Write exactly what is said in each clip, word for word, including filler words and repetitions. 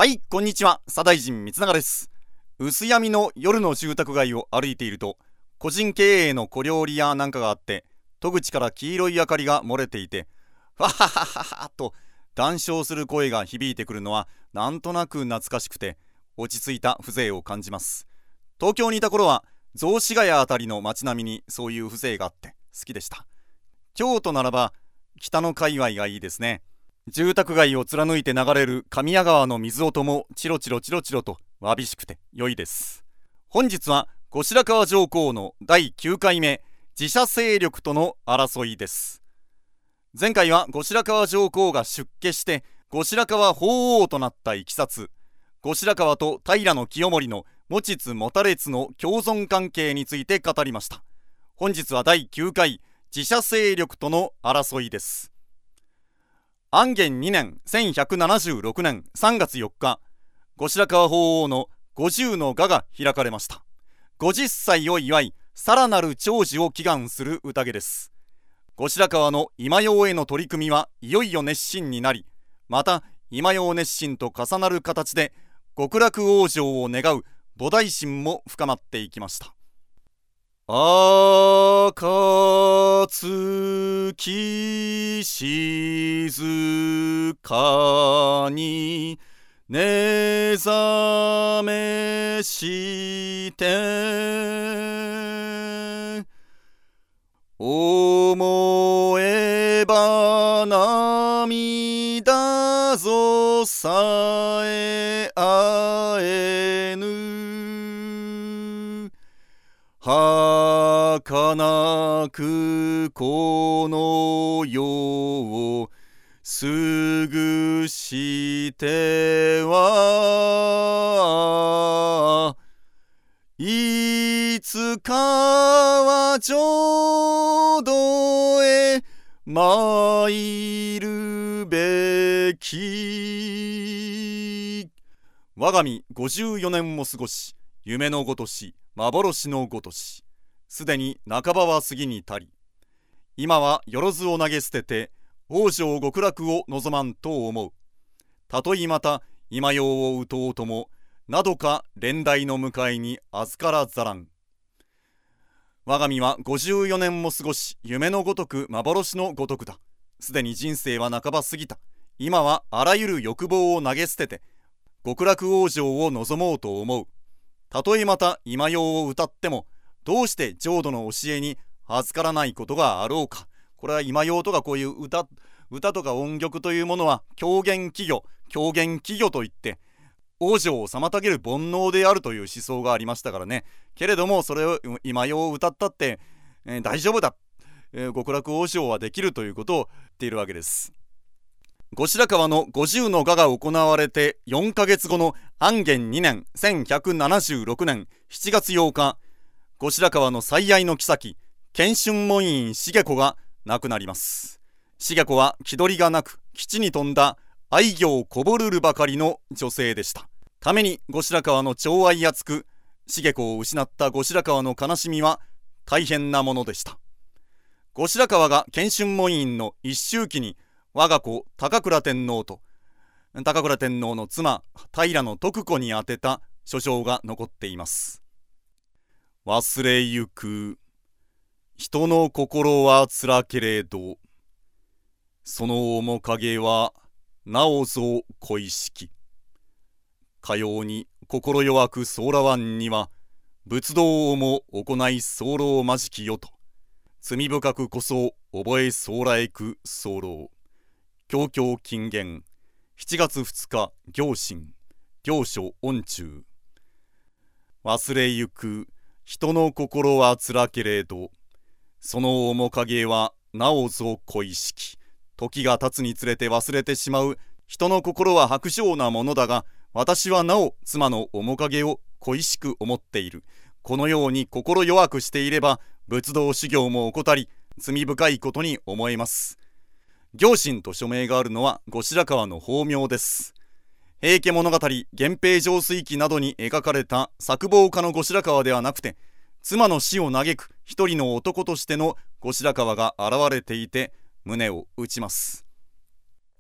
はい、こんにちは。左大臣光永です。薄闇の夜の住宅街を歩いていると、個人経営の小料理屋なんかがあって、戸口から黄色い明かりが漏れていて、わははははと談笑する声が響いてくるのはなんとなく懐かしくて、落ち着いた風情を感じます。東京にいた頃は雑司ヶ谷あたりの街並みにそういう風情があって好きでした。京都ならば北の界隈がいいですね。住宅街を貫いて流れる神谷川の水音もチロチロチロチロとわびしくて良いです。本日は後白河上皇のだいきゅうかいめ自社勢力との争いです。前回は後白河上皇が出家して後白河法皇となったいきさつ、後白河と平清盛の持ちつ持たれつの共存関係について語りました。本日はだいきゅうかい自社勢力との争いです。安元にねんせんひゃくななじゅうろくねんさんがつよっか、後白河法皇のごじゅうの賀が開かれました。ごじゅっさいを祝い、さらなる長寿を祈願する宴です。後白河の今用への取り組みはいよいよ熱心になり、また今用熱心と重なる形で極楽往生を願う菩提心も深まっていきました。あかつき静かに寝覚めして思えば涙ぞさえあえぬ儚くこの世を過ぐしてはいつかは浄土へ参るべき。我が身ごじゅうよねんも過ごし、夢のごとし幻のごとし、すでに半ばは過ぎに足り、今はよろずを投げ捨てて往生極楽を望まんと思う。たとえまた今用を打とうとも、などか連代の迎えに預からざらん。我が身はごじゅうよねんも過ごし、夢のごとく幻のごとくだ。すでに人生は半ば過ぎた。今はあらゆる欲望を投げ捨てて極楽往生を望もうと思う。たとえまた今用を歌っても、どうして浄土の教えに預からないことがあろうか。これは今用とかこういう歌、歌とか音曲というものは狂言企業、狂言企業といって往生を妨げる煩悩であるという思想がありましたからね。けれどもそれを今用を歌ったって、えー、大丈夫だ、えー、極楽往生はできるということを言っているわけです。後白河のごじゅうの賀が行われてよんかげつごの安元にねんせんひゃくななじゅうろくねんしちがつようか、後白河の最愛の妃建春門院重子が亡くなります。重子は気取りがなく基地に富んだ愛嬌こぼるるばかりの女性でした。ために後白河の寵愛厚く重子を失った後白河の悲しみは大変なものでした。後白河が建春門院の一周忌に我が子高倉天皇と高倉天皇の妻平徳子に宛てた書状が残っています。忘れゆく人の心はつらけれど、その面影はなおぞ恋しき。かように心弱くそうらわんには仏道をも行い候まじきよと、罪深くこそ覚えそうらえく候。教教金言しちがつふつか行進行書恩中。忘れゆく人の心はつらけれど、その面影はなおぞ恋しき。時が経つにつれて忘れてしまう人の心は薄情なものだが、私はなお妻の面影を恋しく思っている。このように心弱くしていれば仏道修行も怠り、罪深いことに思えます。行進と署名があるのは後白河の法名です。平家物語、源平浄水記などに描かれた作望家の後白河ではなくて、妻の死を嘆く一人の男としての後白河が現れていて胸を打ちます。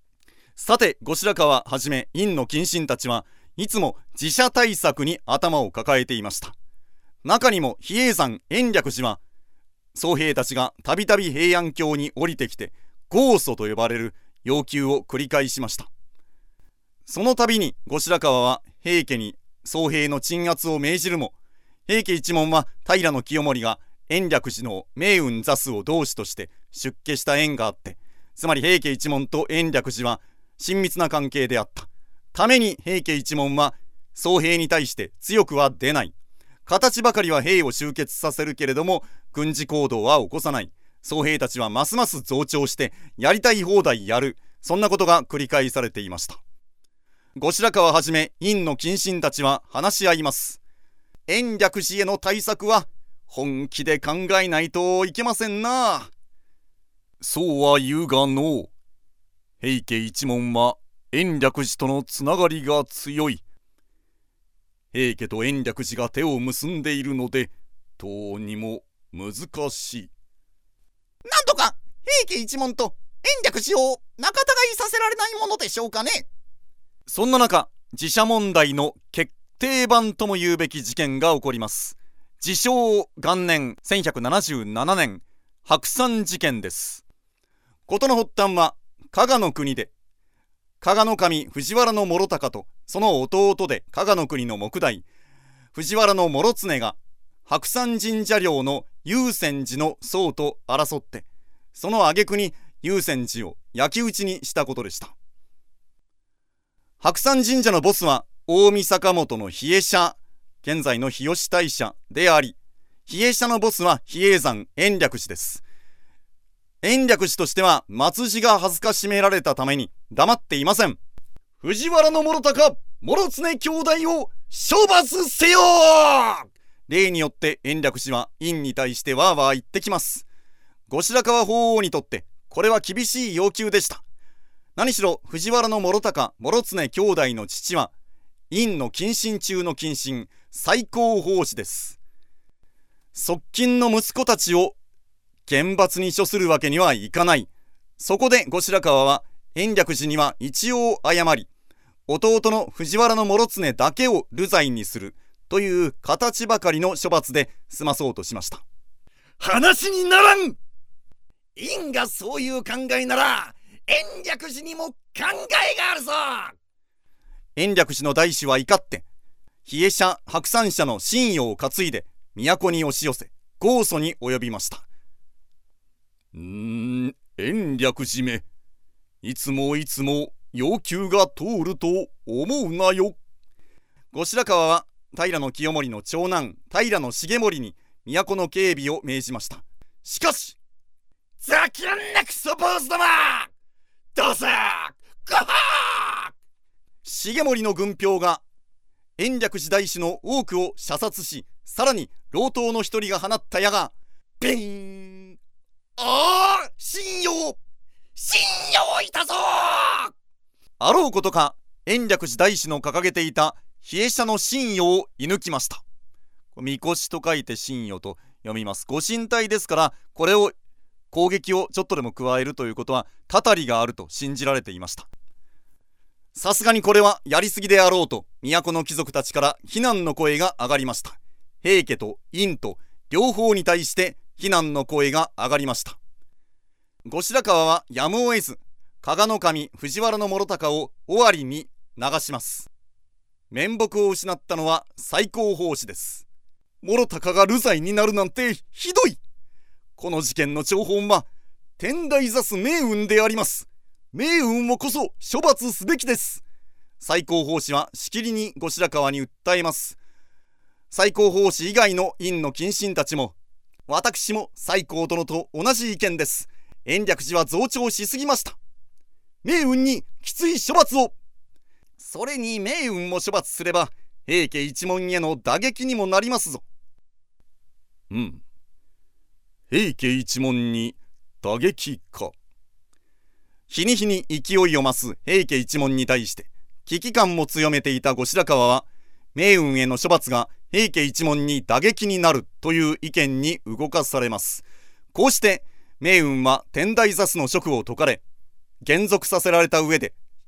さて後白河はじめ院の近臣たちはいつも自社対策に頭を抱えていました。中にも比叡山延暦寺は僧兵たちがたびたび平安京に降りてきて豪訴と呼ばれる要求を繰り返しました。その度に後白河は平家に僧兵の鎮圧を命じるも、平家一門は平清盛が延暦寺の命運座主を同志として出家した縁があって、つまり平家一門と延暦寺は親密な関係であったために、平家一門は僧兵に対して強くは出ない、形ばかりは兵を集結させるけれども軍事行動は起こさない、僧兵たちはますます増長してやりたい放題やる、そんなことが繰り返されていました。後白河はじめ院の近臣たちは話し合います。延暦寺への対策は本気で考えないといけませんな。そうは言うがのう、平家一門は延暦寺とのつながりが強い。平家と延暦寺が手を結んでいるのでどうにも難しい。 なんとか平家一門と延暦寺を仲違いさせられないものでしょうかね。 そんな中、寺社問題の決定版とも言うべき事件が起こります。治承元年せんひゃくななじゅうななねん、白山事件です。事の発端は加賀の国で、加賀守藤原諸孝とその弟で加賀の国の目代藤原諸常が白山神社領の祐泉寺の僧と争って、その挙句に祐泉寺を焼き討ちにしたことでした。白山神社のボスは近江坂本の比叡社、現在の日吉大社であり、比叡社のボスは比叡山延暦寺です。延暦寺としては末寺が恥ずかしめられたために黙っていません。藤原の諸孝、諸常兄弟を処罰せよ。例によって延暦寺は院に対してわーわー言ってきます。後白河法皇にとってこれは厳しい要求でした。何しろ藤原の諸孝、諸常兄弟の父は院の近臣中の近臣、最高法師です。側近の息子たちを厳罰に処するわけにはいかない。そこで後白河は延暦寺には一応謝り、弟の藤原の諸常だけを流罪にするという形ばかりの処罰で済まそうとしました。 話にならん。院がそういう考えなら延暦寺にも考えがあるぞ。 延暦寺の大師は怒って比叡社白山社の信用を担いで都に押し寄せ豪訴に及びました。うーん、延暦寺め、いつもいつも要求が通ると思うなよ。後白河は平清盛の長男平重盛に都の警備を命じました。しかし、 ざけんなクソ坊主ども、どうせゴホー。 重盛の軍兵が延暦寺大師の多くを射殺し、さらに老頭の一人が放った矢がビーン。 ああ、信用信用いたぞ。 あろうことか延暦寺大師の掲げていた比叡社の信用を射抜きました。みこしと書いて信用と読みます。ご神体ですから、これを攻撃をちょっとでも加えるということはたたりがあると信じられていました。さすがにこれはやりすぎであろうと都の貴族たちから非難の声が上がりました。平家と院と両方に対して非難の声が上がりました。後白河はやむを得ず加賀守藤原の諸孝を尾張に流します。面目を失ったのは最高法師です。諸孝が流罪になるなんてひどい。この事件の張本は天台座す命運であります。命運をこそ処罰すべきです。最高法師はしきりに後白河に訴えます。最高法師以外の院の近臣たちも、私も最高殿と同じ意見です。延暦寺は増長しすぎました。命運にきつい処罰を。それに命運も処罰すれば平家一門への打撃にもなりますぞ。うん、平家一門に打撃か。日に日に勢いを増す平家一門に対して危機感も強めていた後白河は、命運への処罰が平家一門に打撃になるという意見に動かされます。こうして命運は天台座主の職を解かれ、減俗させられた上で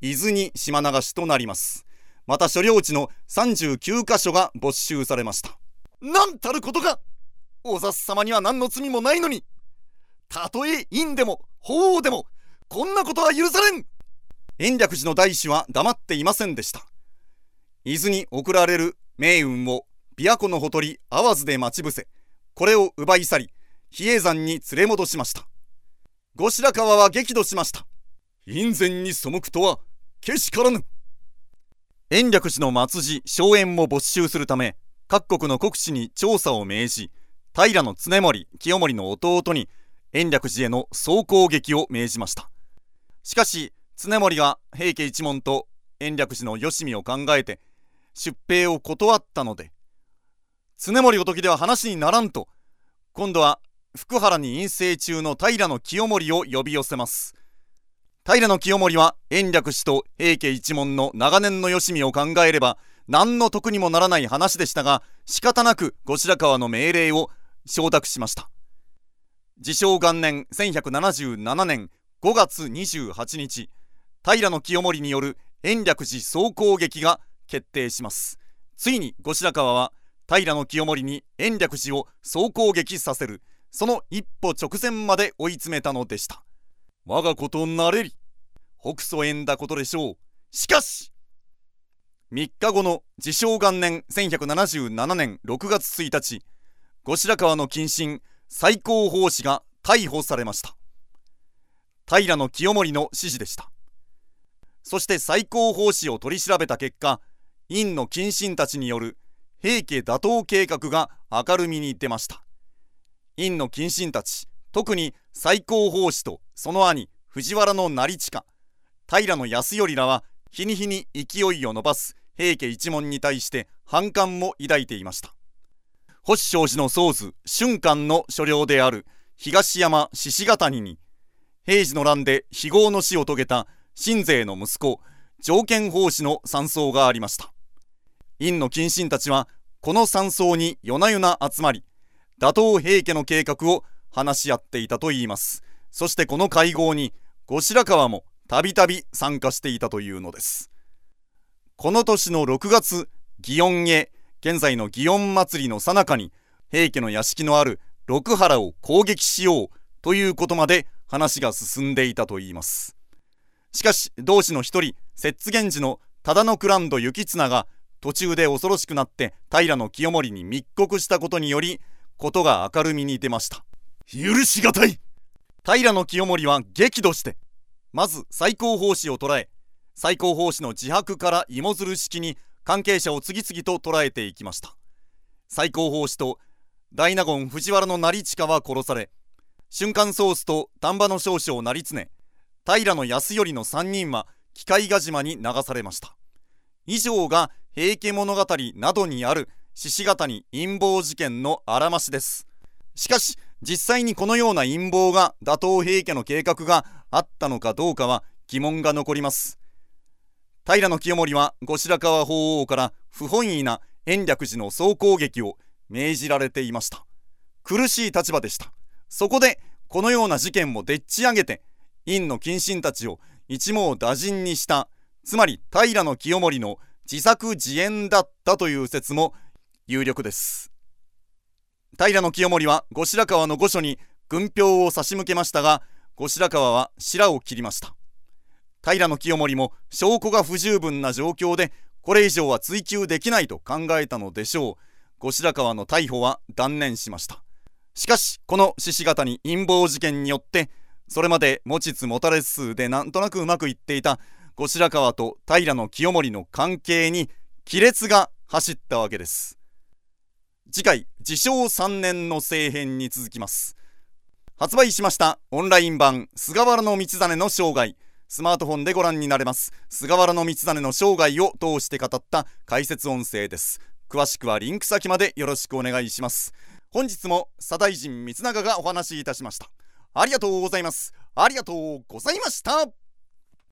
伊豆に島流しとなります。また所領地のさんじゅうきゅうかしょが没収されました。 なんたることか。お雑様には何の罪もないのに、たとえ院でも法皇でもこんなことは許されん。 延暦寺の大師は黙っていませんでした。伊豆に送られる命運を琵琶湖のほとり淡路で待ち伏せ、これを奪い去り比叡山に連れ戻しました。後白河は激怒しました。 院宣に背くとはけしからぬ。 延暦寺の末寺荘園も没収するため、各国の国司に調査を命じ、平経盛清盛の弟に延暦寺への総攻撃を命じました。しかし経盛が平家一門と延暦寺のよしみを考えて出兵を断ったので、経盛ごときでは話にならんと、今度は福原に隠棲中の平清盛を呼び寄せます。平清盛は延暦寺と平家一門の長年のよしみを考えれば何の得にもならない話でしたが、仕方なく後白河の命令を承諾しました。治承元年せんひゃくななじゅうななねんごがつにじゅうはちにち、平清盛による延暦寺総攻撃が決定します。ついに後白河は平清盛に延暦寺を総攻撃させる、その一歩直前まで追い詰めたのでした。我がことなれり、北祖縁だことでしょう。しかしみっかごの治承元年せんひゃくななじゅうななねんろくがつついたち、後白河の近臣西光法師が逮捕されました。平清盛の指示でした。そして西光法師を取り調べた結果、院の近臣たちによる平家打倒計画が明るみに出ました。院の近臣たち、特に西光法師とその兄藤原成親、平康頼らは日に日に勢いを伸ばす平家一門に対して反感も抱いていました。法性寺の宗図俊寛の所領である東山獅子ヶ谷に、平治の乱で非業の死を遂げた新勢の息子条件法師の山荘がありました。院の近臣たちはこの山荘に夜な夜な集まり、打倒平家の計画を話し合っていたといいます。そしてこの会合に後白河もたびたび参加していたというのです。この年のろくがつ、祇園へ、現在の祇園祭の最中に平家の屋敷のある六原を攻撃しようということまで話が進んでいたといいます。しかし同志の一人、摂津源氏の忠野蔵人行綱が途中で恐ろしくなって平清盛に密告したことにより、ことが明るみに出ました。 許しがたい。 平清盛は激怒して、まず西光法師を捕らえ、西光法師の自白から芋づる式に関係者を次々と捕らえていきました。西光法師と大納言藤原成親は殺され、俊寛宗室と丹波の少将成常、平康頼のさんにんは鬼界ヶ島に流されました。以上が平家物語などにある獅子ヶ谷陰謀事件のあらましです。しかし実際にこのような陰謀が打倒平家の計画があったのかどうかは疑問が残ります。平清盛は後白河法皇から不本意な延暦寺の総攻撃を命じられていました。苦しい立場でした。そこでこのような事件もでっち上げて院の近臣たちを一網打尽にした、つまり平清盛の自作自演だったという説も有力です。平清盛は後白河の御所に軍票を差し向けましたが、後白河は白を切りました。平清盛も証拠が不十分な状況でこれ以上は追及できないと考えたのでしょう。後白河の逮捕は断念しました。しかしこの獅子ヶ谷陰謀事件によって、それまで持ちつ持たれつでなんとなくうまくいっていた後白河と平清盛の関係に亀裂が走ったわけです。次回治承さんねんの政変に続きます。発売しましたオンライン版菅原道真の生涯、スマートフォンでご覧になれます。菅原道真の生涯を通して語った解説音声です。詳しくはリンク先までよろしくお願いします。本日も左大臣光長がお話しいたしました。ありがとうございます。ありがとうございました。